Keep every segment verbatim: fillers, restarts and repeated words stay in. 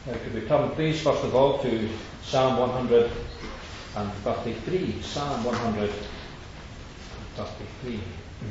Now, could we turn, please, first of all, to Psalm one hundred thirty-three. Psalm one hundred thirty-three.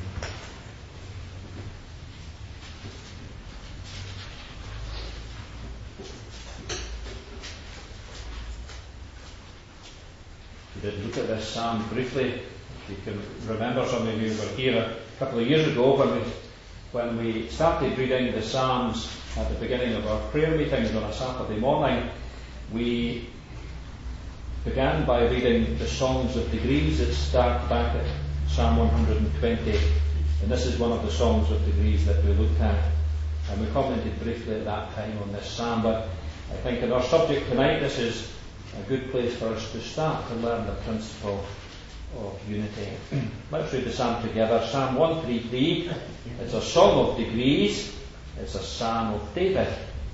We did look at this psalm briefly. If you can remember, some of you were here a couple of years ago when we when we started reading the Psalms at the beginning of our prayer meetings on a Saturday morning. We began by reading the Songs of Degrees that start back at Psalm one hundred twenty, and this is one of the Songs of Degrees that we looked at, and we commented briefly at that time on this psalm. But I think in our subject tonight, this is a good place for us to start to learn the principle of unity. Let's read the psalm together. Psalm one thirty-three. It's a song of degrees. It's a psalm of David.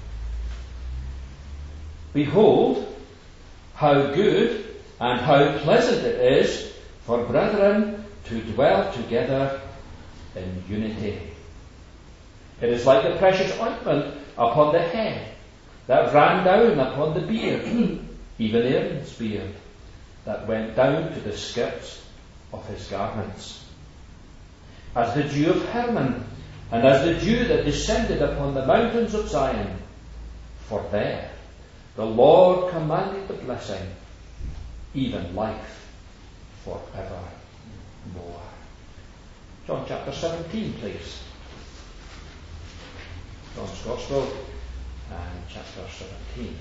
Behold, how good and how pleasant it is for brethren to dwell together in unity. It is like the precious ointment upon the head that ran down upon the beard, even Aaron's beard, that went down to the skirts of his garments. As the dew of Hermon, and as the dew that descended upon the mountains of Zion. For there the Lord commanded the blessing, even life for evermore. John chapter seventeen, please. John's Gospel and chapter seventeen.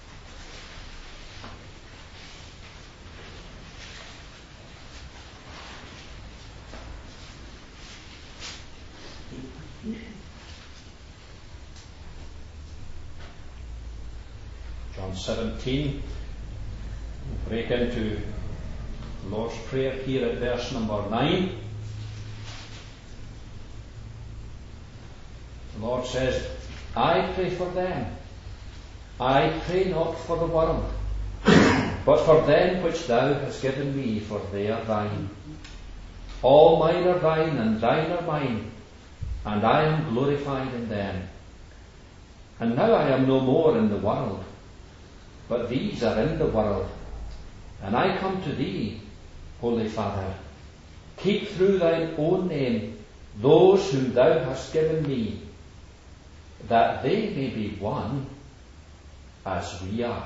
John seventeen, we'll break into the Lord's Prayer here at verse number nine. The Lord says, I pray for them. I pray not for the world, but for them which thou hast given me, for they are thine. All mine are thine, and thine are mine, and I am glorified in them. And now I am no more in the world, but these are in the world, and I come to thee, Holy Father. Keep through thine own name those whom thou hast given me, that they may be one as we are.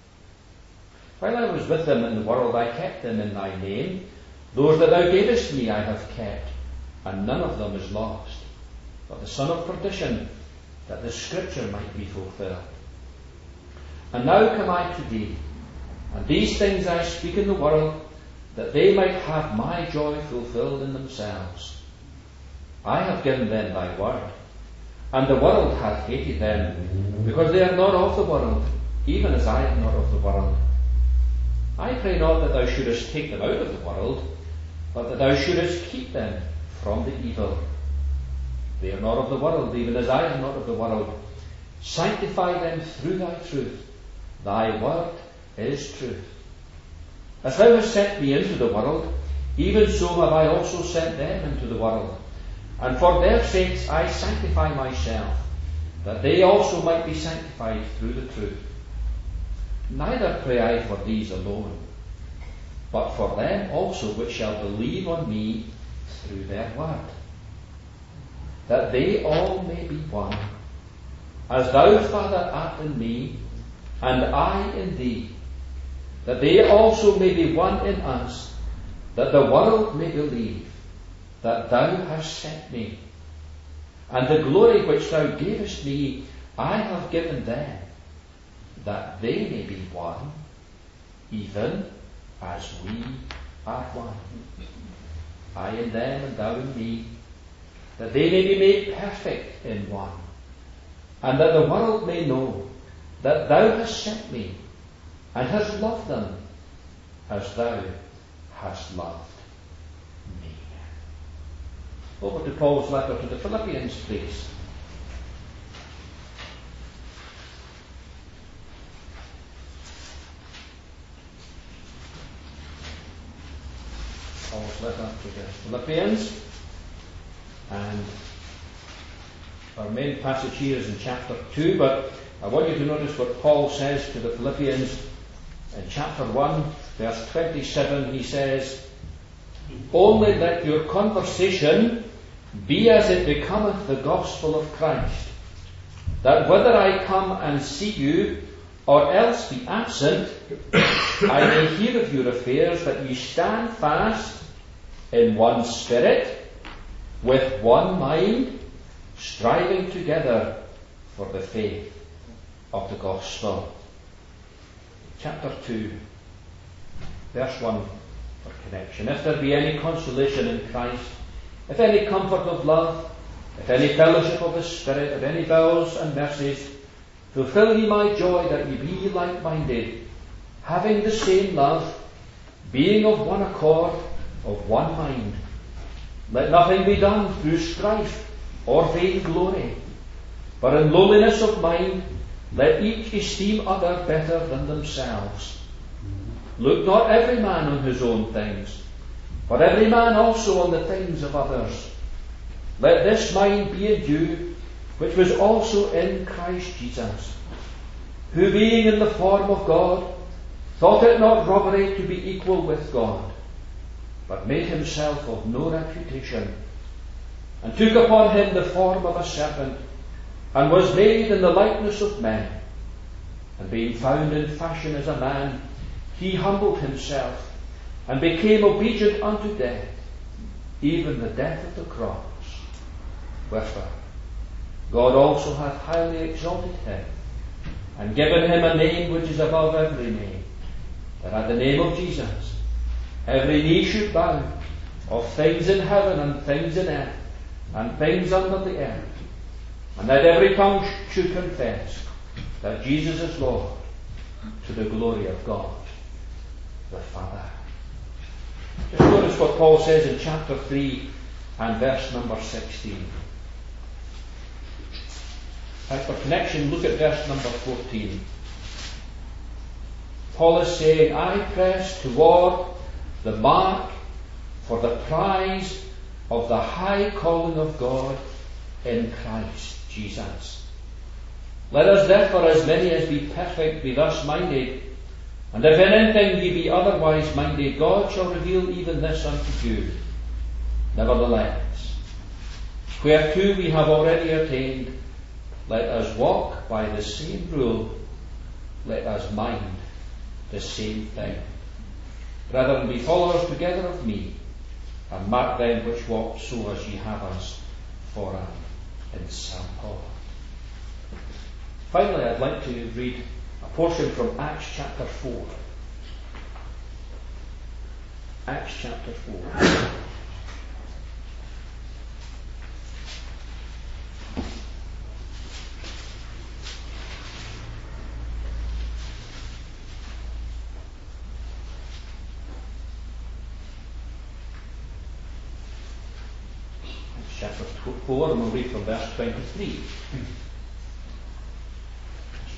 While I was with them in the world, I kept them in thy name. Those that thou gavest me I have kept, and none of them is lost, but the son of perdition, that the scripture might be fulfilled. And now come I to thee, and these things I speak in the world, that they might have my joy fulfilled in themselves. I have given them thy word, and the world hath hated them, because they are not of the world, even as I am not of the world. I pray not that thou shouldest take them out of the world, but that thou shouldest keep them from the evil. They are not of the world, even as I am not of the world. Sanctify them through thy truth. Thy word is truth. As thou hast sent me into the world, even so have I also sent them into the world. And for their sakes I sanctify myself, that they also might be sanctified through the truth. Neither pray I for these alone, but for them also which shall believe on me through their word, that they all may be one, as thou, Father, art in me, and I in thee, that they also may be one in us, that the world may believe that thou hast sent me. And the glory which thou gavest me I have given them, that they may be one, even as we are one. I in them, and thou in me, that they may be made perfect in one, and that the world may know that thou hast sent me, and hast loved them as thou hast loved me. Over to Paul's letter to the Philippians, please. Paul's letter to the Philippians, and our main passage here is in chapter two, but I want you to notice what Paul says to the Philippians in chapter one, verse twenty-seven. He says, "Only let your conversation be as it becometh the gospel of Christ, that whether I come and see you, or else be absent, I may hear of your affairs, that ye stand fast in one spirit, with one mind, striving together for the faith of the gospel." Chapter two, verse one for connection. "If there be any consolation in Christ, if any comfort of love, if any fellowship of the Spirit, if any vows and mercies, fulfill ye my joy, that ye be like-minded, having the same love, being of one accord, of one mind. Let nothing be done through strife or vain glory, but in lowliness of mind let each esteem other better than themselves. Look not every man on his own things, but every man also on the things of others. Let this mind be in you, which was also in Christ Jesus, who being in the form of God, thought it not robbery to be equal with God, but made himself of no reputation, and took upon him the form of a servant, and was made in the likeness of men. And being found in fashion as a man, he humbled himself, and became obedient unto death, even the death of the cross. Wherefore God also hath highly exalted him, and given him a name which is above every name, that at the name of Jesus every knee should bow, of things in heaven and things in earth and things under the earth, and that every tongue should confess that Jesus is Lord, to the glory of God the Father." Just notice what Paul says in chapter three and verse number sixteen. And for connection, look at verse number fourteen. Paul is saying, "I press toward the mark for the prize of the high calling of God in Christ Jesus. Let us therefore, as many as be perfect, be thus minded. And if in anything ye be otherwise minded, God shall reveal even this unto you. Nevertheless, whereto we have already attained, let us walk by the same rule, let us mind the same thing. Brethren, be followers together of me, and mark them which walk so as ye have us for an example." Finally, I'd like to read a portion from Acts chapter four. Acts chapter four. Chapter four, and we'll read from verse twenty-three. Verse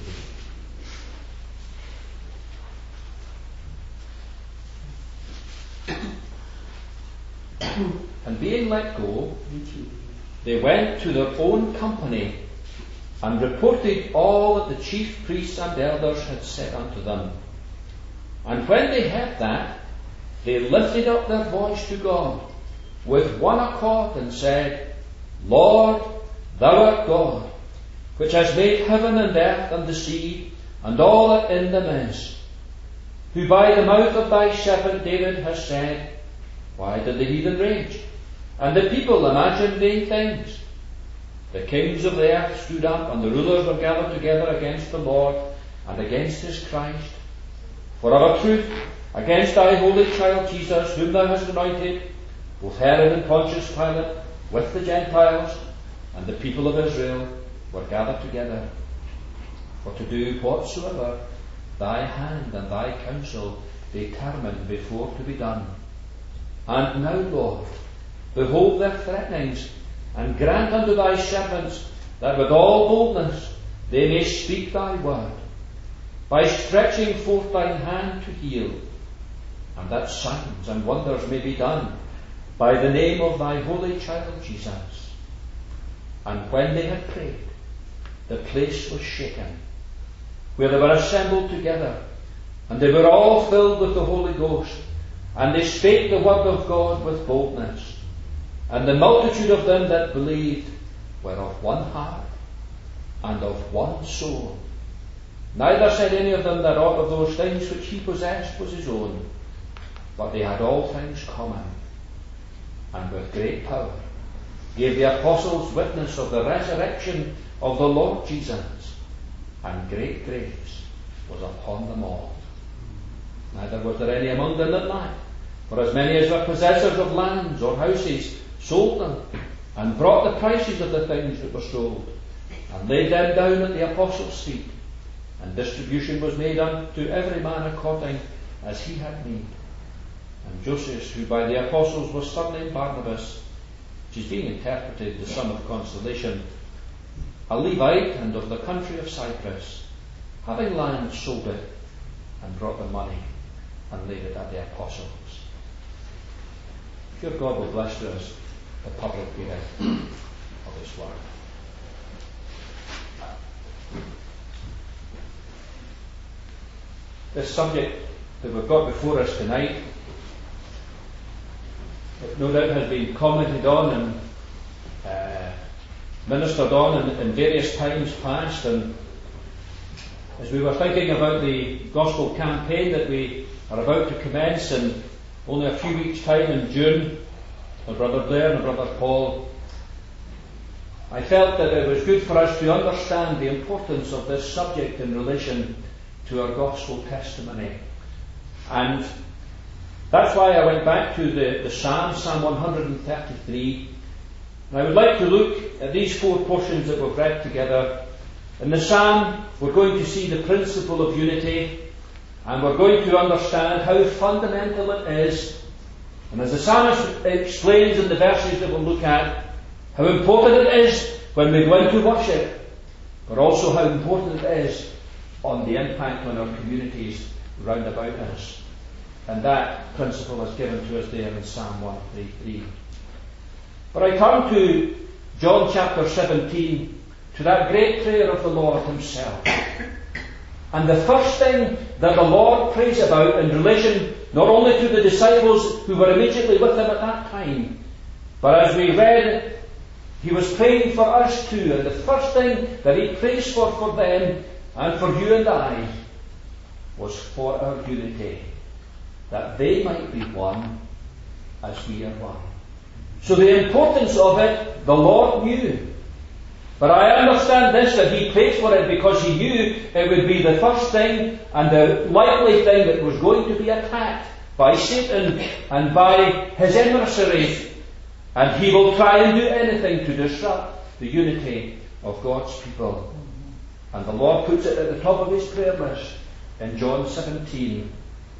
twenty-three. "And being let go, they went to their own company, and reported all that the chief priests and elders had said unto them. And when they heard that, they lifted up their voice to God with one accord, and said, Lord, thou art God, which hast made heaven and earth and the sea, and all that in them is, who by the mouth of thy servant David has said, Why did the heathen rage, and the people imagine vain things? The kings of the earth stood up, and the rulers were gathered together against the Lord and against his Christ. For of a truth, against thy holy child Jesus, whom thou hast anointed, both Herod and Pontius Pilate, with the Gentiles and the people of Israel, were gathered together, for to do whatsoever thy hand and thy counsel determined before to be done. And now, Lord, behold their threatenings, and grant unto thy servants that with all boldness they may speak thy word, by stretching forth thine hand to heal, and that signs and wonders may be done by the name of thy holy child Jesus. And when they had prayed, the place was shaken, where they were assembled together, and they were all filled with the Holy Ghost, and they spake the word of God with boldness. And the multitude of them that believed were of one heart and of one soul. Neither said any of them that aught of those things which he possessed was his own, but they had all things common. And with great power gave the apostles witness of the resurrection of the Lord Jesus, and great grace was upon them all. Neither was there any among them that lacked, for as many as were possessors of lands or houses sold them, and brought the prices of the things that were sold, and laid them down at the apostles' feet, and distribution was made unto every man according as he had need. And Joseph, who by the apostles was surnamed Barnabas, which is being interpreted the son of consolation, a Levite and of the country of Cyprus, having land sold it, and brought the money, and laid it at the apostles. Sure, God will bless to us the public reading of His Word. This subject that we've got before us tonight, it no doubt has been commented on and uh, ministered on in, in various times past, and as we were thinking about the gospel campaign that we are about to commence in only a few weeks' time in June, with Brother Blair and Brother Paul, I felt that it was good for us to understand the importance of this subject in relation to our gospel testimony. And that's why I went back to the, the Psalm, Psalm one thirty-three. And I would like to look at these four portions that we've read together. In the Psalm, we're going to see the principle of unity, and we're going to understand how fundamental it is. And as the psalmist explains in the verses that we'll look at, how important it is when we go into worship, but also how important it is on the impact on our communities round about us. And that principle is given to us there in Psalm one thirty-three. But I turn to John chapter seventeen, to that great prayer of the Lord Himself. And the first thing that the Lord prays about in relation not only to the disciples who were immediately with Him at that time, but as we read, He was praying for us too. And the first thing that He prays for for them and for you and I was for our unity, that they might be one as we are one. So the importance of it, the Lord knew. But I understand this, that He prayed for it because He knew it would be the first thing and the likely thing that was going to be attacked by Satan and by his emissaries. And he will try and do anything to disrupt the unity of God's people. And the Lord puts it at the top of His prayer list in John seventeen.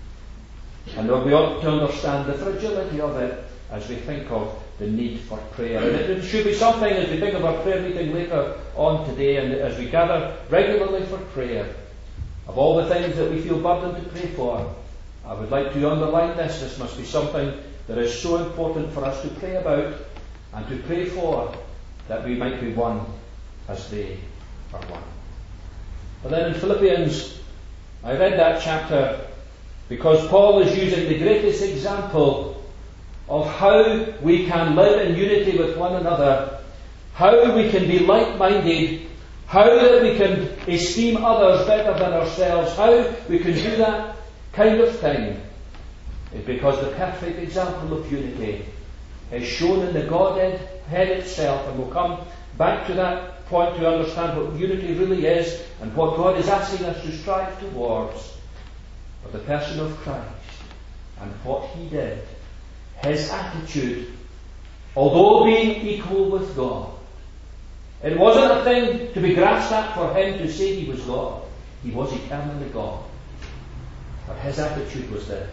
And we ought to understand the fragility of it as we think of the need for prayer. And it should be something, as we think of our prayer meeting later on today, and as we gather regularly for prayer, of all the things that we feel burdened to pray for, I would like to underline this. This must be something that is so important for us to pray about and to pray for, that we might be one as they are one. But then in Philippians, I read that chapter because Paul is using the greatest example of how we can live in unity with one another, how we can be like-minded, how that we can esteem others better than ourselves, how we can do that kind of thing, is because the perfect example of unity is shown in the Godhead head itself, and we'll come back to that point to understand what unity really is and what God is asking us to strive towards. But the person of Christ and what He did, His attitude, although being equal with God, it wasn't a thing to be grasped at for Him to say He was God. He was eternally God. But His attitude was this: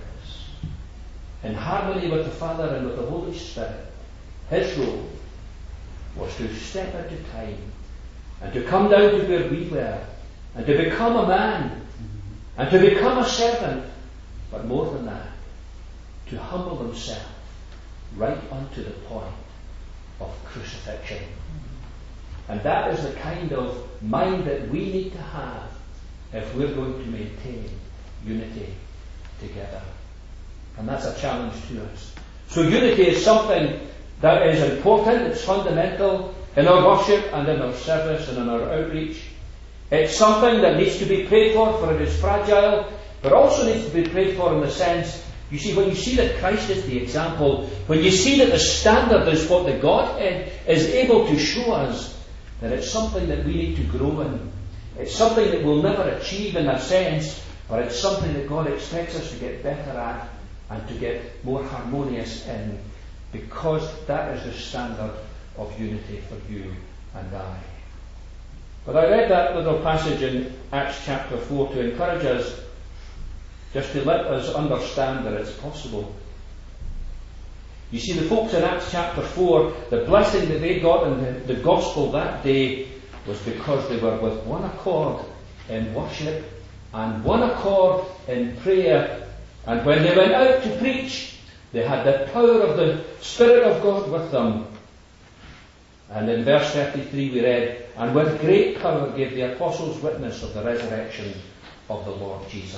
in harmony with the Father and with the Holy Spirit, His role was to step into time and to come down to where we were and to become a man and to become a servant, but more than that, to humble Himself right unto the point of crucifixion. And that is the kind of mind that we need to have if we're going to maintain unity together. And that's a challenge to us. So unity is something that is important, it's fundamental in our worship and in our service and in our outreach. It's something that needs to be prayed for, for it is fragile, but also needs to be prayed for in the sense, you see, when you see that Christ is the example, when you see that the standard is what the Godhead is able to show us, then it's something that we need to grow in. It's something that we'll never achieve in a sense, but it's something that God expects us to get better at and to get more harmonious in, because that is the standard of unity for you and I. But I read that little passage in Acts chapter four to encourage us, just to let us understand that it's possible. You see, the folks in Acts chapter four, the blessing that they got in the, the gospel that day was because they were with one accord in worship and one accord in prayer. And when they went out to preach, they had the power of the Spirit of God with them. And in verse thirty-three we read, and with great power gave the apostles witness of the resurrection of the Lord Jesus.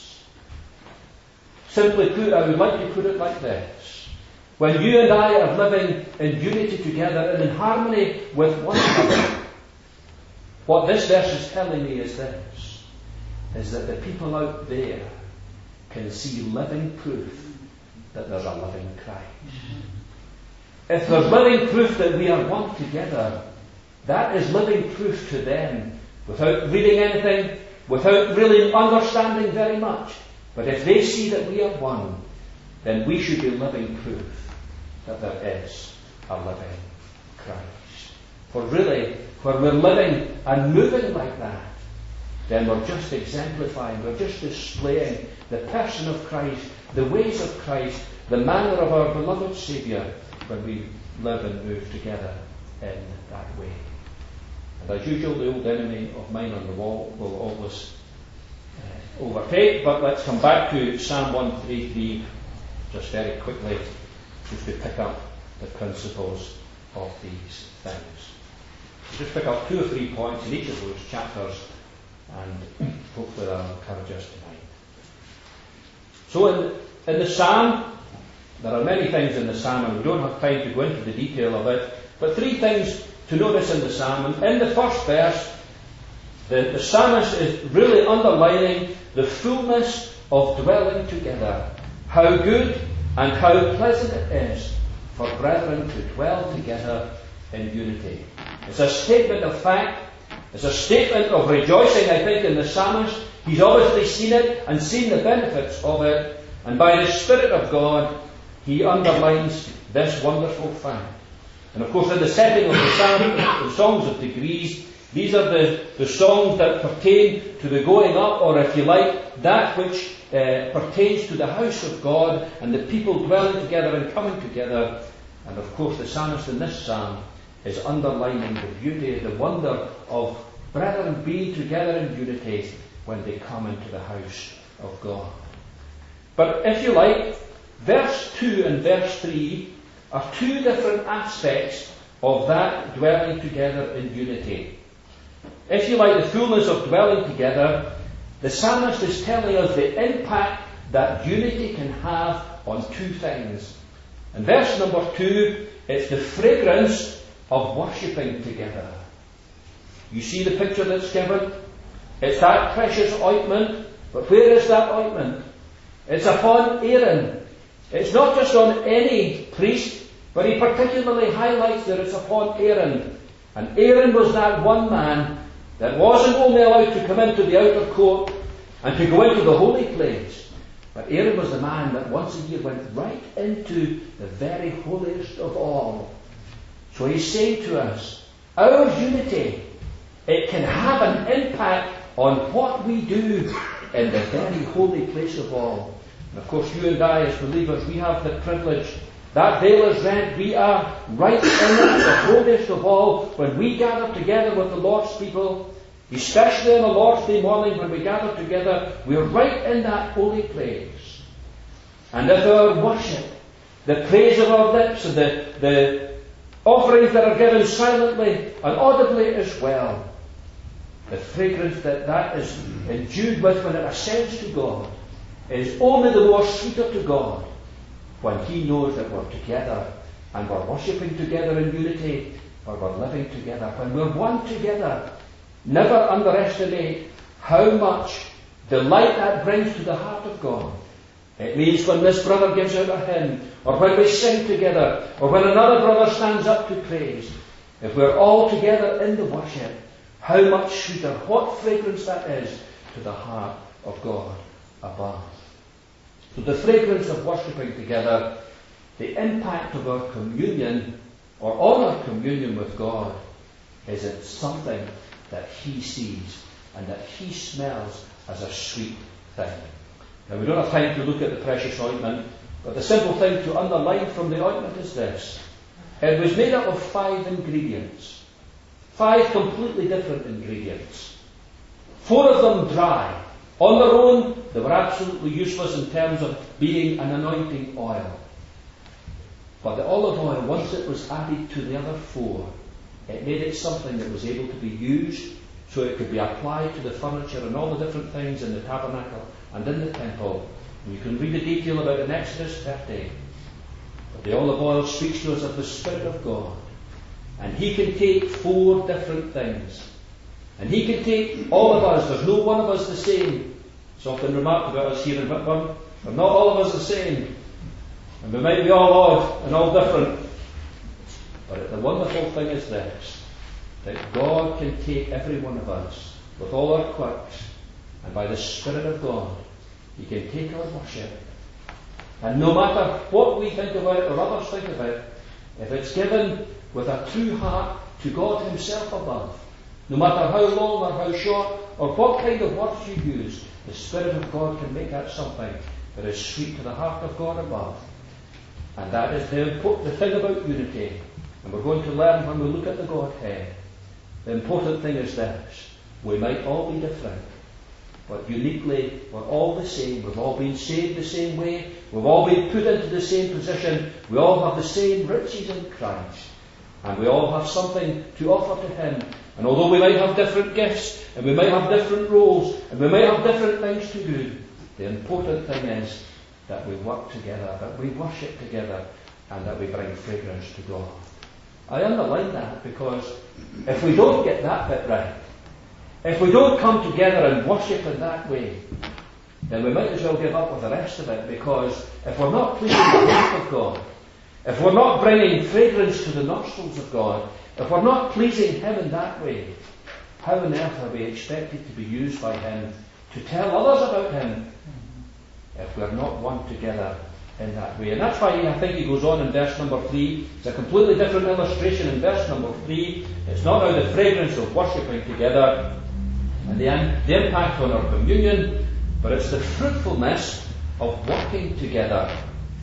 Simply put, I would like to put it like this. When you and I are living in unity together and in harmony with one another, what this verse is telling me is this, is that the people out there can see living proof that there's a living Christ. If there's living proof that we are one together, that is living proof to them, without reading anything, without really understanding very much. But if they see that we are one, then we should be living proof that there is a living Christ. For really, when we're living and moving like that, then we're just exemplifying, we're just displaying the person of Christ, the ways of Christ, the manner of our beloved Saviour, when we live and move together in that way. And as usual, the old enemy of mine on the wall will always uh, overtake, but let's come back to Psalm one thirty-three just very quickly, just to pick up the principles of these things. We'll just pick up two or three points in each of those chapters, and hopefully that will encourage us tonight. So in, in the Psalm, there are many things in the Psalm, and we don't have time to go into the detail of it, but three things to notice in the Psalm. And in the first verse, the, the psalmist is really underlining the fullness of dwelling together. How good and how pleasant it is for brethren to dwell together in unity. It's a statement of fact. It's a statement of rejoicing, I think, in the psalmist. He's obviously seen it and seen the benefits of it. And by the Spirit of God, he underlines this wonderful fact. And of course, in the setting of the psalm, the songs of degrees, these are the, the songs that pertain to the going up, or if you like, that which uh, pertains to the house of God and the people dwelling together and coming together. And of course, the psalmist in this psalm is underlining the beauty, the wonder of brethren being together in unity when they come into the house of God. But if you like, verse two and verse three are two different aspects of that dwelling together in unity. If you like, the fullness of dwelling together, the psalmist is telling us the impact that unity can have on two things. In verse number two, it's the fragrance of worshipping together. You see the picture that's given? It's that precious ointment, but where is that ointment? It's upon Aaron. It's not just on any priest, but he particularly highlights that it's upon Aaron. And Aaron was that one man that wasn't only allowed to come into the outer court and to go into the holy place, but Aaron was the man that once a year went right into the very holiest of all. So he's saying to us, our unity, it can have an impact on what we do in the very holy place of all. And of course, you and I as believers, we have the privilege. That veil is rent. We are right in the holiest of all when we gather together with the Lord's people, especially on the Lord's Day morning when we gather together. We're right in that holy place. And if our worship, the praise of our lips, and the, the offerings that are given silently and audibly as well. The fragrance that that is endued with when it ascends to God is only the more sweeter to God when He knows that we're together and we're worshipping together in unity, or we're living together, when we're one together. Never underestimate how much delight that brings to the heart of God. It means when this brother gives out a hymn, or when we sing together, or when another brother stands up to praise, if we're all together in the worship, how much sweeter, what fragrance that is to the heart of God above. So the fragrance of worshipping together, the impact of our communion, or on our communion with God, is it's something that He sees and that He smells as a sweet thing. Now, we don't have time to look at the precious ointment, but the simple thing to underline from the ointment is this. It was made up of five ingredients. Five completely different ingredients. Four of them dry. On their own, they were absolutely useless in terms of being an anointing oil. But the olive oil, once it was added to the other four, it made it something that was able to be used so it could be applied to the furniture and all the different things in the tabernacle and in the temple. And you can read the detail about it in Exodus thirty. But the olive oil speaks to us of the Spirit of God. And He can take four different things. And He can take all of us. There's no one of us the same. It's often remarked about us here in Whitburn. We're not all of us the same. And we might be all odd and all different. But the wonderful thing is this, that God can take every one of us with all our quirks, and by the Spirit of God, He can take our worship. And no matter what we think about it or others think about it, if it's given with a true heart to God Himself above, no matter how long or how short or what kind of words you use, the Spirit of God can make that something that is sweet to the heart of God above. And that is the important the thing about unity. And we're going to learn when we look at the Godhead. The important thing is this. We might all be different, but uniquely we're all the same. We've all been saved the same way. We've all been put into the same position. We all have the same riches in Christ. And we all have something to offer to Him. And although we might have different gifts, and we might have different roles, and we might have different things to do, the important thing is that we work together, that we worship together, and that we bring fragrance to God. I underline that because if we don't get that bit right, if we don't come together and worship in that way, then we might as well give up with the rest of it, because if we're not pleasing the heart of God, if we're not bringing fragrance to the nostrils of God, if we're not pleasing Him in that way, how on earth are we expected to be used by Him to tell others about Him if we're not one together in that way? And that's why I think he goes on in verse number three. It's a completely different illustration in verse number three. It's not now the fragrance of worshipping together and the, the impact on our communion, but it's the fruitfulness of working together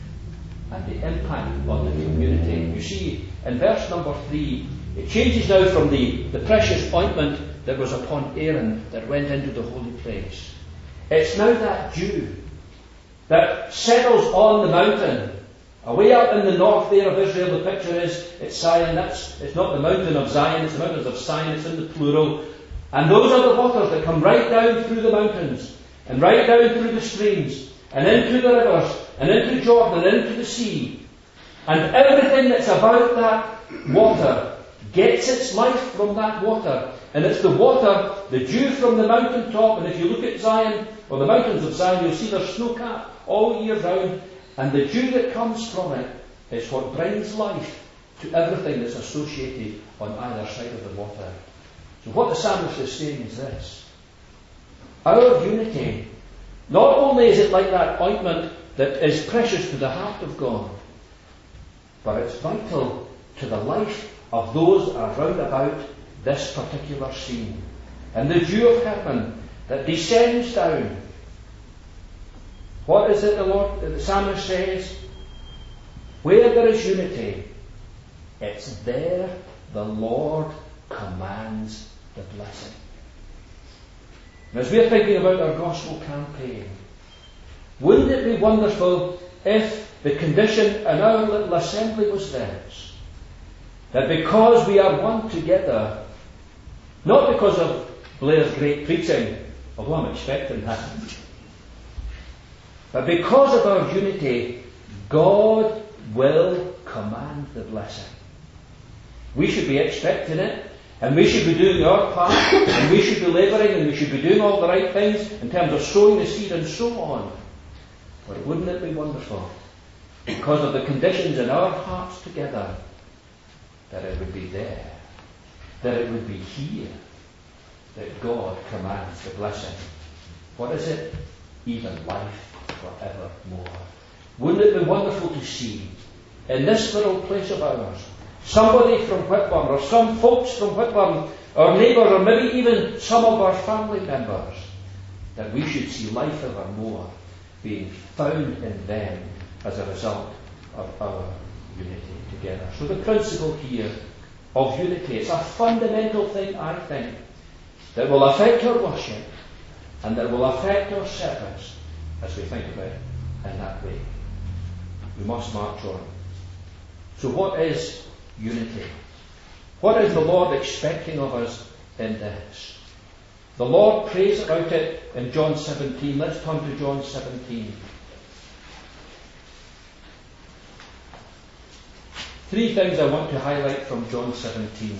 and the impact on the community. You see, in verse number three, it changes now from the, the precious ointment that was upon Aaron that went into the holy place. It's now that dew that settles on the mountain. Away up in the north there of Israel, the picture is, it's Zion. That's, it's not the mountain of Zion, it's the mountains of Zion, it's in the plural. And those are the waters that come right down through the mountains, and right down through the streams, and into the rivers, and into Jordan, and into the sea. And everything that's about that water gets its life from that water. And it's the water, the dew from the mountain top. And if you look at Zion, or the mountains of Zion, you'll see they're snow-capped all year round. And the dew that comes from it is what brings life to everything that's associated on either side of the water. So what the psalmist is saying is this. Our unity, not only is it like that ointment that is precious to the heart of God, but it's vital to the life of those that are round about this particular scene. And the dew of heaven that descends down. What is it the Lord, the psalmist says? Where there is unity, it's there the Lord commands the blessing. And as we're thinking about our gospel campaign, wouldn't it be wonderful if the condition in our little assembly was this? That because we are one together, not because of Blair's great preaching, although I'm expecting that, but because of our unity, God will command the blessing. We should be expecting it, and we should be doing our part, and we should be labouring, and we should be doing all the right things in terms of sowing the seed and so on. But wouldn't it be wonderful, because of the conditions in our hearts together, that it would be there, that it would be here, that God commands the blessing. What is it? Even life forevermore. Wouldn't it be wonderful to see, in this little place of ours, somebody from Whitburn, or some folks from Whitburn, our neighbours, or maybe even some of our family members, that we should see life evermore being found in them as a result of our unity together. So the principle here of unity, it's a fundamental thing, I think, that will affect our worship and that will affect our service as we think about it in that way. We must march on. So what is unity? What is the Lord expecting of us in this? The Lord prays about it in John seventeen. Let's turn to John seventeen. Three things I want to highlight from John seventeen.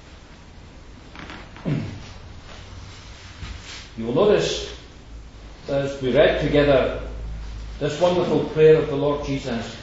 You will notice, as we read together, this wonderful prayer of the Lord Jesus.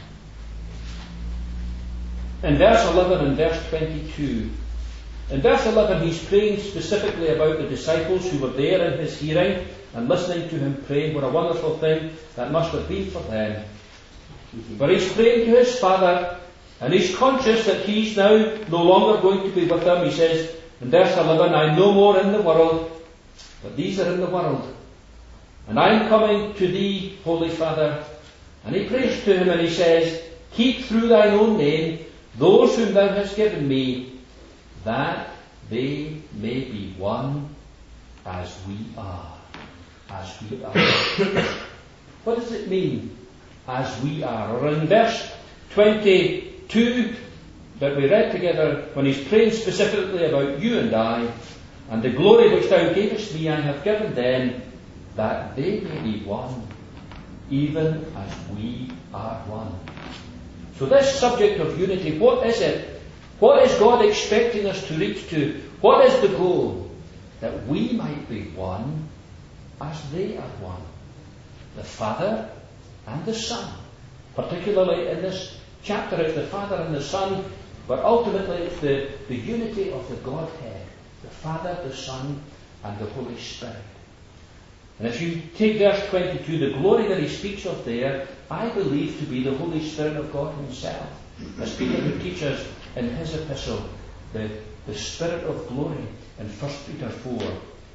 In verse eleven and verse twenty-two, in verse eleven he's praying specifically about the disciples who were there in his hearing and listening to him praying. What a wonderful thing that must have been for them. But he's praying to his Father, and he's conscious that he's now no longer going to be with them. He says in verse eleven, I'm no more in the world, but these are in the world. And I'm coming to thee, Holy Father. And he prays to him and he says, keep through thine own name those whom thou hast given me, that they may be one as we are. As we are. What does it mean, as we are? Or in verse twenty-two that we read together, when he's praying specifically about you and I, and the glory which thou gavest me I have given them, that they may be one, even as we are one. So this subject of unity, what is it? What is God expecting us to reach to? What is the goal? That we might be one as they are one. The Father and the Son. Particularly in this chapter it's the Father and the Son, but ultimately it's the, the unity of the Godhead. The Father, the Son, and the Holy Spirit. And if you take verse twenty-two, the glory that he speaks of there, I believe to be the Holy Spirit of God himself. As Peter would teach us in his epistle, the, the Spirit of glory in First Peter four.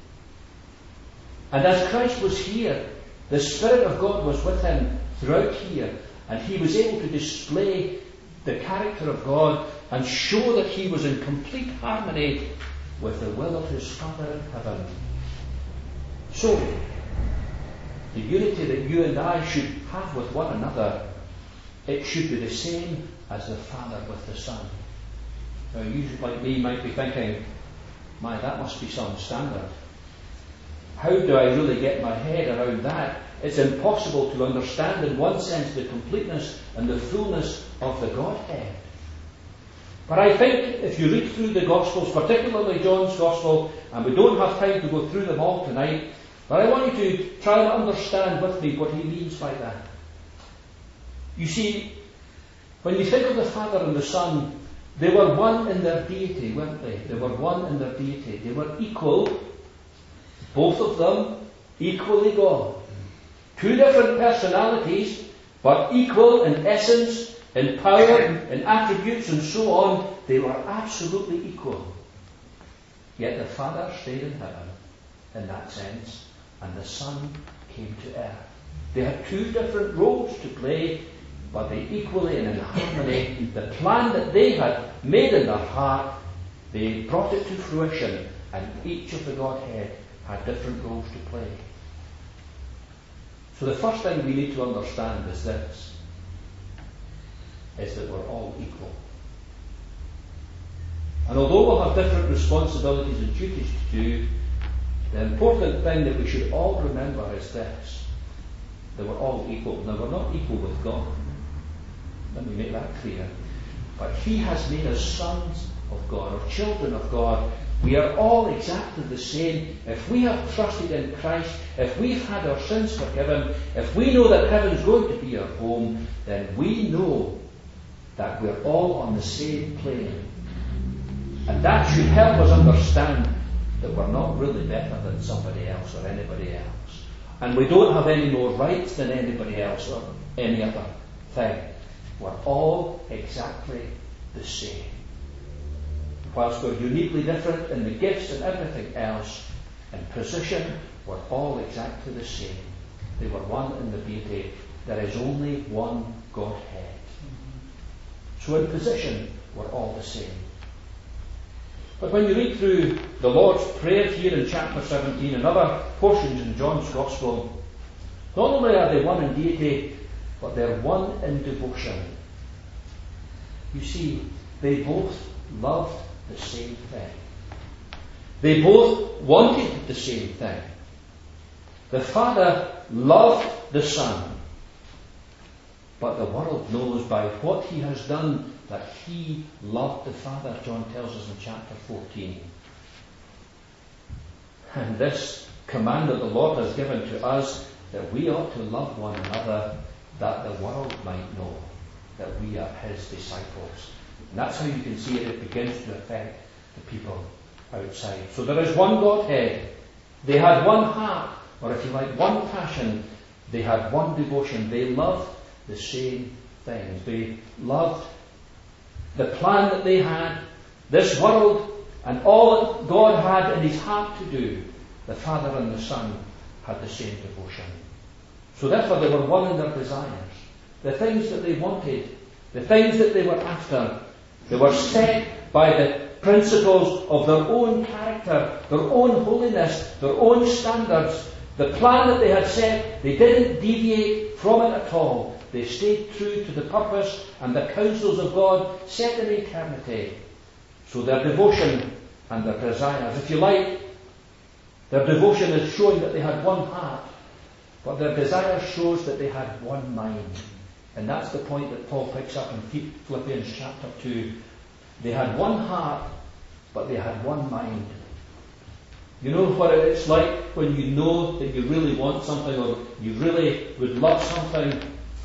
And as Christ was here, the Spirit of God was with him throughout here, and he was able to display the character of God and show that he was in complete harmony with the will of his Father in heaven. So, the unity that you and I should have with one another, it should be the same as the Father with the Son. Now, you like me might be thinking, my, that must be some standard. How do I really get my head around that? It's impossible to understand in one sense the completeness and the fullness of the Godhead. But I think if you read through the Gospels, particularly John's Gospel, and we don't have time to go through them all tonight, but I want you to try to understand with me what he means by that. You see, when you think of the Father and the Son, they were one in their deity, weren't they? They were one in their deity. They were equal, both of them equally God. Two different personalities, but equal in essence, in power, in attributes, and so on. They were absolutely equal. Yet the Father stayed in heaven in that sense, and the Son came to earth. They had two different roles to play, but they equally and in harmony, the plan that they had made in their heart, they brought it to fruition, and each of the Godhead had different roles to play. So the first thing we need to understand is this, is that we're all equal. And although we'll have different responsibilities and duties to do, the important thing that we should all remember is this: that we're all equal. Now, we're not equal with God. Let me make that clear. But He has made us sons of God, or children of God. We are all exactly the same. If we have trusted in Christ, if we've had our sins forgiven, if we know that heaven's going to be our home, then we know that we're all on the same plane. And that should help us understand that we're not really better than somebody else or anybody else. And we don't have any more rights than anybody else or any other thing. We're all exactly the same. Whilst we're uniquely different in the gifts and everything else, in position, we're all exactly the same. They were one in the deity. There is only one Godhead. So in position, we're all the same. But when you read through the Lord's Prayer here in chapter seventeen and other portions in John's Gospel, not only are they one in deity, but they're one in devotion. You see, they both loved the same thing. They both wanted the same thing. The Father loved the Son, but the world knows by what He has done that He loved the Father, John tells us in chapter fourteen. And this command that the Lord has given to us, that we ought to love one another, that the world might know that we are His disciples. And that's how you can see it, it begins to affect the people outside. So there is one Godhead. They had one heart, or if you like, one passion. They had one devotion. They loved the same things. They loved the plan that they had, this world, and all that God had in His heart to do. The Father and the Son had the same devotion. So therefore they were one in their desires. The things that they wanted, the things that they were after, they were set by the principles of their own character, their own holiness, their own standards. The plan that they had set, they didn't deviate from it at all. They stayed true to the purpose and the counsels of God set in eternity. So their devotion and their desires, if you like, their devotion is showing that they had one heart, but their desire shows that they had one mind. And that's the point that Paul picks up in Philippians chapter two. They had one heart, but they had one mind. You know what it's like when you know that you really want something, or you really would love something,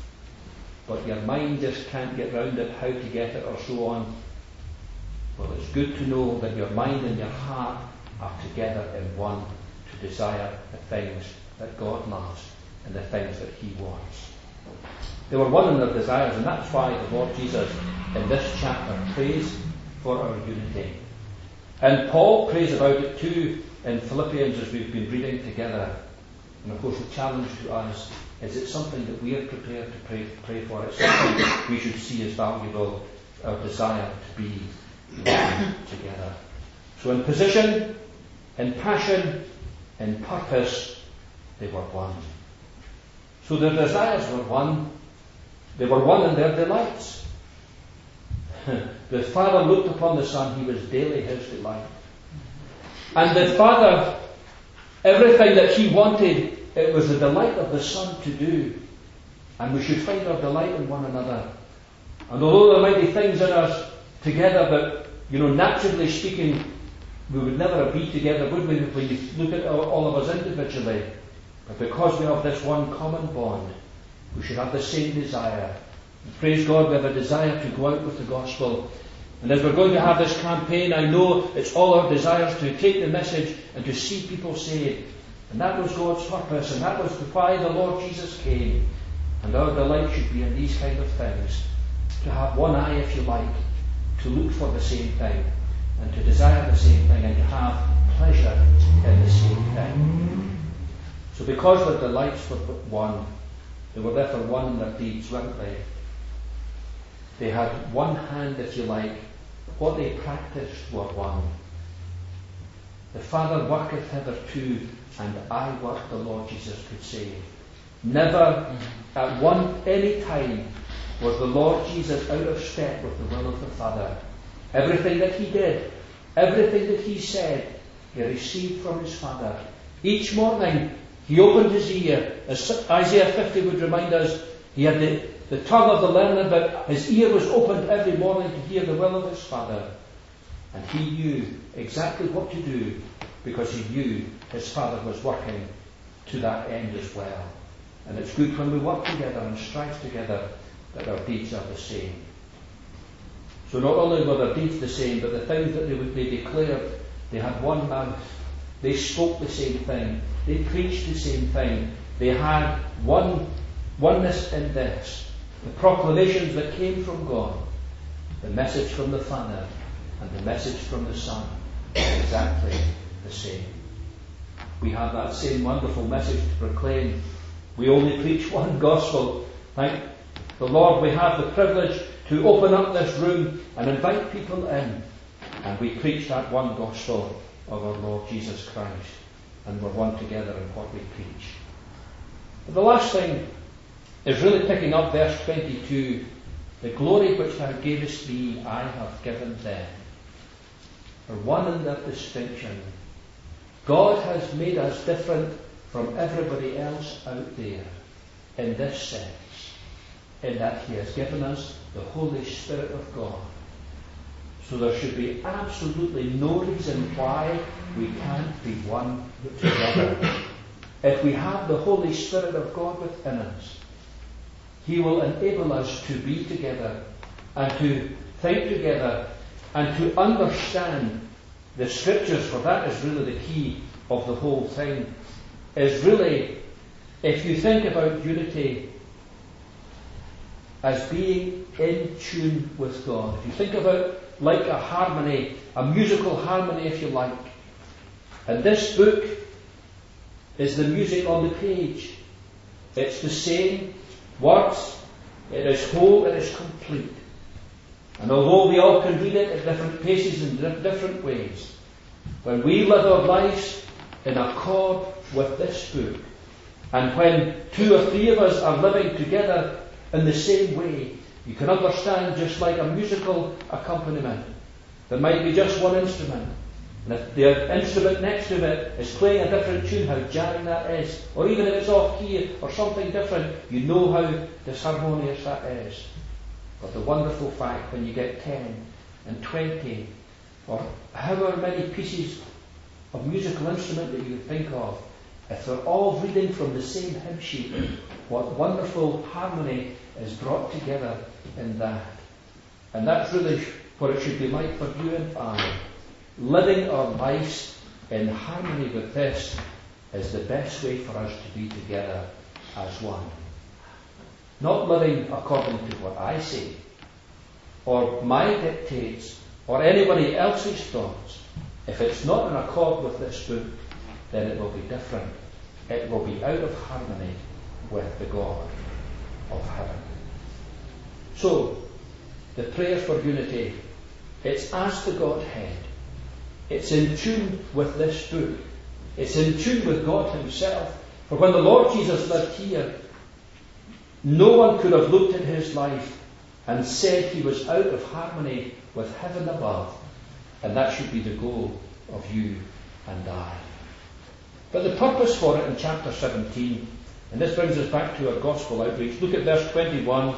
but your mind just can't get round it, how to get it, or so on. Well, it's good to know that your mind and your heart are together in one to desire the things that God loves and the things that He wants. They were one in their desires, and that's why the Lord Jesus in this chapter prays for our unity. And Paul prays about it too in Philippians as we've been reading together. And of course the challenge to us is it's something that we are prepared to pray, pray for. It's something that we should see as valuable, our desire to be united together. So in position, in passion, in purpose, they were one. So their desires were one. They were one in their delights. The Father looked upon the Son, He was daily His delight. And the Father, everything that He wanted, it was the delight of the Son to do. And we should find our delight in one another. And although there might be things in us together that, you know, naturally speaking, we would never be together, would we, if we look at all of us individually. But because we have this one common bond, we should have the same desire. And praise God, we have a desire to go out with the gospel. And as we're going to have this campaign, I know it's all our desires to take the message and to see people saved. And that was God's purpose, and that was why the Lord Jesus came. And our delight should be in these kind of things. To have one eye, if you like, to look for the same thing, and to desire the same thing, and to have pleasure in the same thing. So because their delights were but one, they were therefore one in their deeds, weren't they? They had one hand, if you like. What they practiced were one. The Father worketh hitherto, and I work, the Lord Jesus could say. Never at one any time was the Lord Jesus out of step with the will of the Father. Everything that he did, everything that he said, he received from his Father. Each morning, he opened his ear. As Isaiah fifty would remind us, he had the, the tongue of the learned, but his ear was opened every morning to hear the will of his Father. And he knew exactly what to do, because he knew his Father was working to that end as well. And it's good when we work together and strive together that our deeds are the same. So not only were their deeds the same, but the things that they, they declared, they had one mouth. They spoke the same thing. They preached the same thing. They had one oneness in this. The proclamations that came from God, the message from the Father, and the message from the Son, are exactly the same. We have that same wonderful message to proclaim. We only preach one gospel. Thank the Lord, we have the privilege to open up this room and invite people in. And we preach that one gospel of our Lord Jesus Christ. And we're one together in what we preach. But the last thing is really picking up verse twenty-two. The glory which thou gavest me, I have given them. For one in that distinction. God has made us different from everybody else out there in this sense, in that he has given us the Holy Spirit of God. So there should be absolutely no reason why we can't be one together. If we have the Holy Spirit of God within us, he will enable us to be together and to think together and to understand the Scriptures, for that is really the key of the whole thing. Is really, if you think about unity as being in tune with God, if you think about like a harmony, a musical harmony if you like, and this book is the music on the page. It's the same words, it is whole, it is complete. And although we all can read it at different paces and in different ways, when we live our lives in accord with this book, and when two or three of us are living together in the same way, you can understand, just like a musical accompaniment, there might be just one instrument, and if the instrument next to it is playing a different tune, how jarring that is, or even if it's off key or something different, you know how disharmonious that is. But the wonderful fact, when you get ten and twenty or however many pieces of musical instrument that you can think of, if they're all reading from the same hymn sheet, what wonderful harmony is brought together in that. And that's really what it should be like for you and I. Living our lives in harmony with this is the best way for us to be together as one. Not living according to what I say, or my dictates, or anybody else's thoughts. If it's not in accord with this book, then it will be different. It will be out of harmony with the God of heaven. So, the prayer for unity, it's as the Godhead. It's in tune with this book. It's in tune with God himself. For when the Lord Jesus lived here, no one could have looked at his life and said he was out of harmony with heaven above. And that should be the goal of you and I. But the purpose for it in chapter seventeen, and this brings us back to our gospel outreach. Look at verse twenty-one.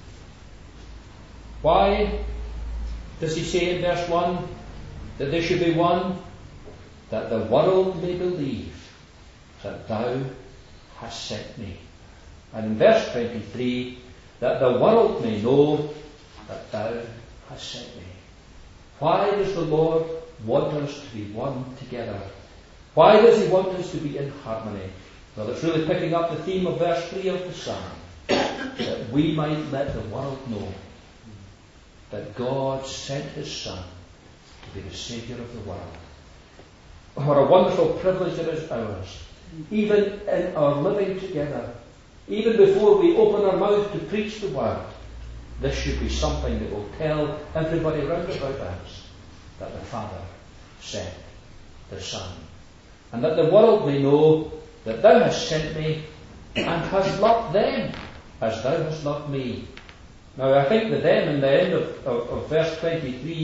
Why does he say in verse one that there should be one? That the world may believe that thou hast sent me. And in verse twenty-three, that the world may know that thou hast sent me. Why does the Lord want us to be one together? Why does he want us to be in harmony? Well, it's really picking up the theme of verse three of the psalm, that we might let the world know that God sent his Son to be the Saviour of the world. What a wonderful privilege it is ours, even in our living together, even before we open our mouth to preach the word. This should be something that will tell everybody round about us that the Father sent the Son, and that the world may know that thou hast sent me and hast loved them as thou hast loved me. Now I think the them in the end of, of, of verse twenty-three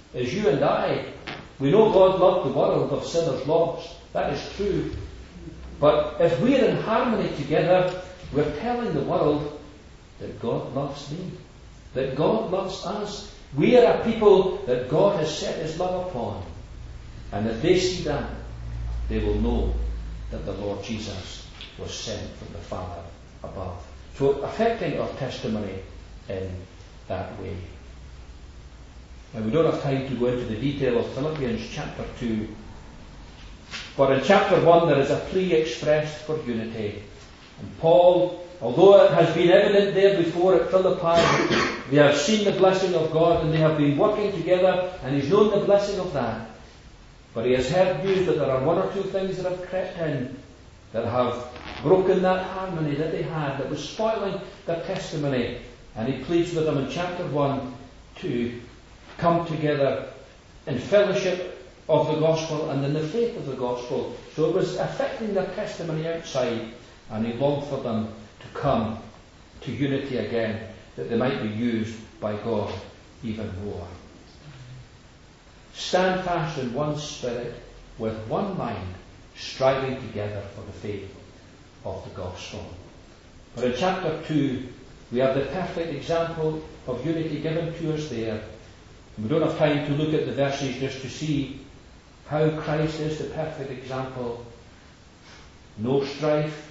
as you and I. We know God loved the world of sinners lost. That is true. But if we're in harmony together, we're telling the world that God loves me, that God loves us. We are a people that God has set His love upon. And if they see that, they will know that the Lord Jesus was sent from the Father above. So affecting our testimony in that way. Now we don't have time to go into the detail of Philippians chapter two. But in chapter one there is a plea expressed for unity. And Paul, although it has been evident there before at Philippi, they have seen the blessing of God and they have been working together and he's known the blessing of that. But he has heard news that there are one or two things that have crept in that have broken that harmony that they had, that was spoiling their testimony. And he pleads with them in chapter one to come together in fellowship of the gospel and in the faith of the gospel. So it was affecting their testimony outside, and he longed for them to come to unity again, that they might be used by God even more. Stand fast in one spirit, with one mind, striving together for the faith of the gospel. But in chapter two, we have the perfect example of unity given to us there. And we don't have time to look at the verses just to see how Christ is the perfect example. No strife.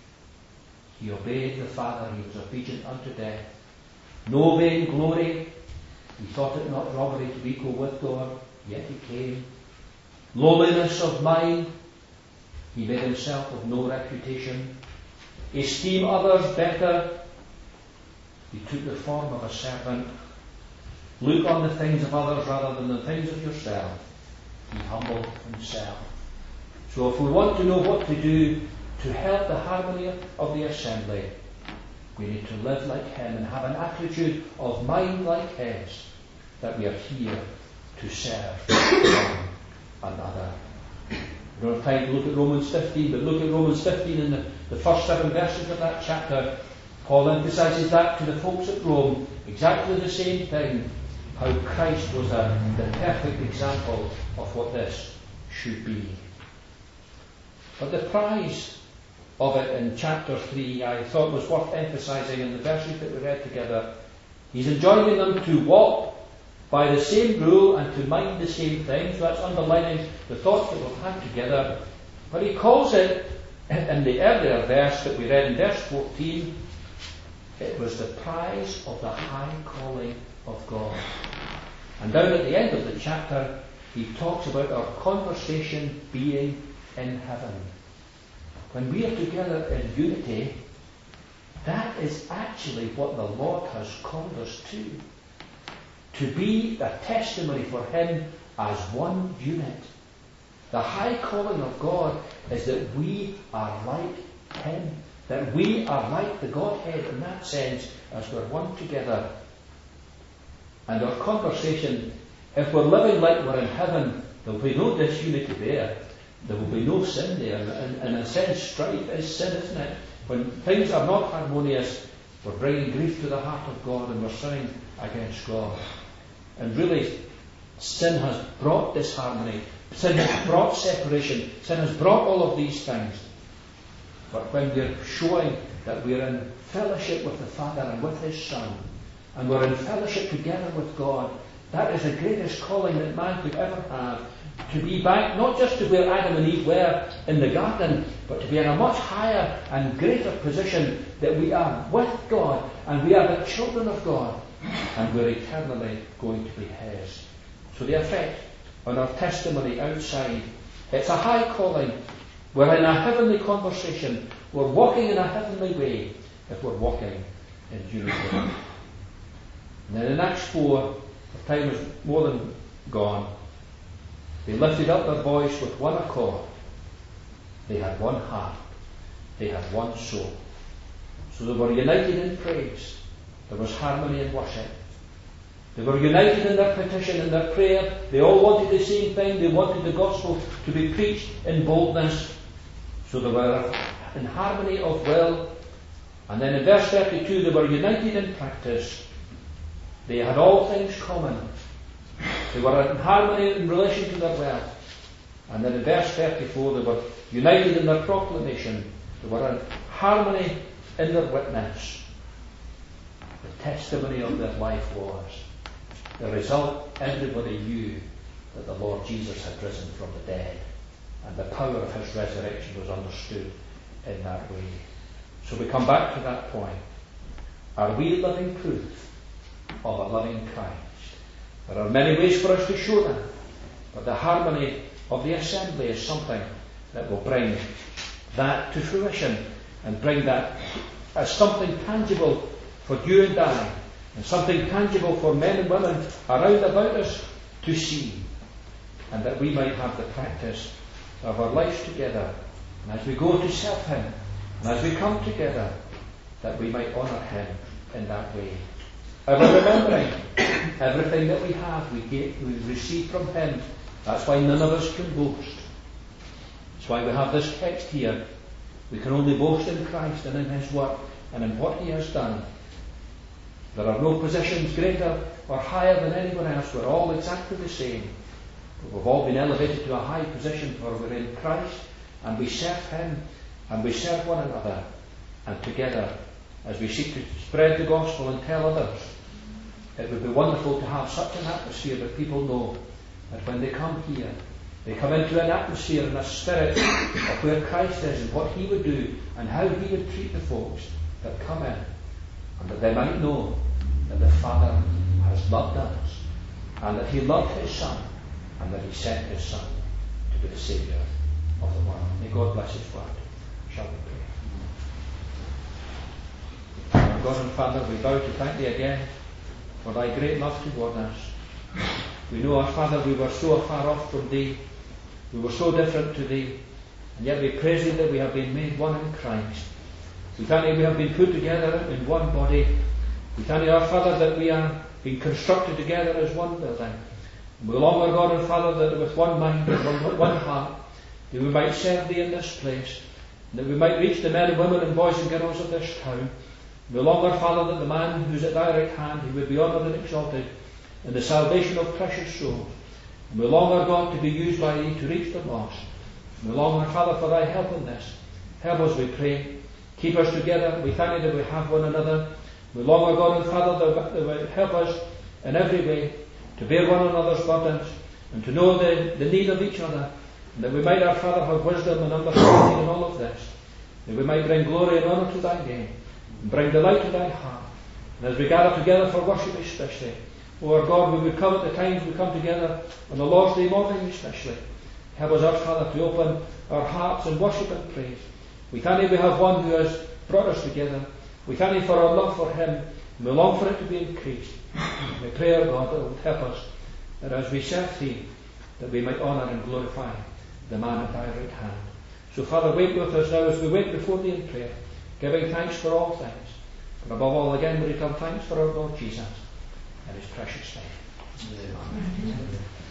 He obeyed the Father. He was obedient unto death. No vain glory. He thought it not robbery to be equal with God, yet he came. Lowliness of mind. He made himself of no reputation. Esteem others better. He took the form of a servant. Look on the things of others rather than the things of yourself. He humbled himself. So if we want to know what to do to help the harmony of the assembly, we need to live like him and have an attitude of mind like his, that we are here to serve one another. We don't have time to look at Romans fifteen, but look at Romans fifteen in the, the first seven verses of that chapter. Paul emphasises that to the folks at Rome, exactly the same thing, how Christ was a, the perfect example of what this should be. But the prize of it in chapter three, I thought was worth emphasising in the verses that we read together. He's enjoining them to walk by the same rule and to mind the same things. So that's underlining the thoughts that we've had together. But he calls it, in the earlier verse that we read in verse fourteen, it was the prize of the high calling of God. And down at the end of the chapter, he talks about our conversation being in heaven. When we are together in unity, that is actually what the Lord has called us to. To be a testimony for him as one unit. The high calling of God is that we are like him. That we are like the Godhead in that sense, as we're one together. And our conversation, if we're living like we're in heaven, there will be no disunity there. There will be no sin there. And in a sense, strife is sin, isn't it? When things are not harmonious, we're bringing grief to the heart of God and we're sinning against God. And really, sin has brought disharmony. Sin has brought separation. Sin has brought all of these things. But when we're showing that we're in fellowship with the Father and with His Son, and we're in fellowship together with God, that is the greatest calling that man could ever have. To be back, not just to where Adam and Eve were in the garden, but to be in a much higher and greater position, that we are with God, and we are the children of God, and we're eternally going to be His. So the effect on our testimony outside, it's a high calling. We're in a heavenly conversation. We're walking in a heavenly way if we're walking in unity. And then in Acts four, the time is more than gone. They lifted up their voice with one accord. They had one heart. They had one soul. So they were united in praise. There was harmony in worship. They were united in their petition and their prayer. They all wanted the same thing. They wanted the gospel to be preached in boldness. So they were in harmony of will. And then in verse thirty-two, they were united in practice. They had all things common. They were in harmony in relation to their wealth. And then in verse thirty-four, they were united in their proclamation. They were in harmony in their witness. The testimony of their life was the result. Everybody knew that the Lord Jesus had risen from the dead, and the power of his resurrection was understood in that way. So we come back to that point. Are we living proof of a living Christ? There are many ways for us to show that, but the harmony of the assembly is something that will bring that to fruition and bring that as something tangible for you and I, and something tangible for men and women around about us to see, and that we might have the practice of our lives together, and as we go to serve him, and as we come together, that we might honour him in that way. Ever remembering everything that we have, we get, we receive from him. That's why none of us can boast. That's why we have this text here. We can only boast in Christ and in his work and in what he has done. There are no positions greater or higher than anyone else. We're all exactly the same. But we've all been elevated to a high position for we're in Christ, and we serve him, and we serve one another. And together, as we seek to spread the gospel and tell others, it would be wonderful to have such an atmosphere that people know that when they come here, they come into an atmosphere and a spirit of where Christ is and what he would do and how he would treat the folks that come in, and that they might know that the Father has loved us, and that he loved his Son, and that he sent his Son to be the Saviour of the world. May God bless his word. Shall we pray? Our God and Father, we bow to thank thee again for thy great love toward us. We know, our Father, we were so far off from thee, we were so different to thee, and yet we praise thee that we have been made one in Christ. We thank thee we have been put together in one body. We thank thee, our Father, that we are being constructed together as one building. And we long, our God and Father, that with one mind and one, one heart, that we might serve thee in this place, and that we might reach the men and women and boys and girls of this town. We long, our Father, that the man who is at thy right hand, he would be honoured and exalted in the salvation of precious souls. And we long, our God, to be used by thee to reach the lost. And we long, our Father, for thy help in this. Help us, we pray. Keep us together. We thank you that we have one another. We long, our God and Father, that you will help us in every way to bear one another's burdens and to know the, the need of each other, and that we might, our Father, have wisdom and understanding in all of this, that we might bring glory and honour to thy name and bring delight to thy heart. And as we gather together for worship especially, O our God, we would come at the times we come together on the Lord's Day morning especially. Help us, our Father, to open our hearts in worship and praise. We thank thee we have one who has brought us together. We thank thee for our love for him, and we long for it to be increased. And we pray, our God, that it will help us, that as we serve thee, that we might honour and glorify the man at thy right hand. So, Father, wait with us now as we wait before thee in prayer, giving thanks for all things. But above all, again, we return thanks for our Lord Jesus and his precious name. Amen. Amen.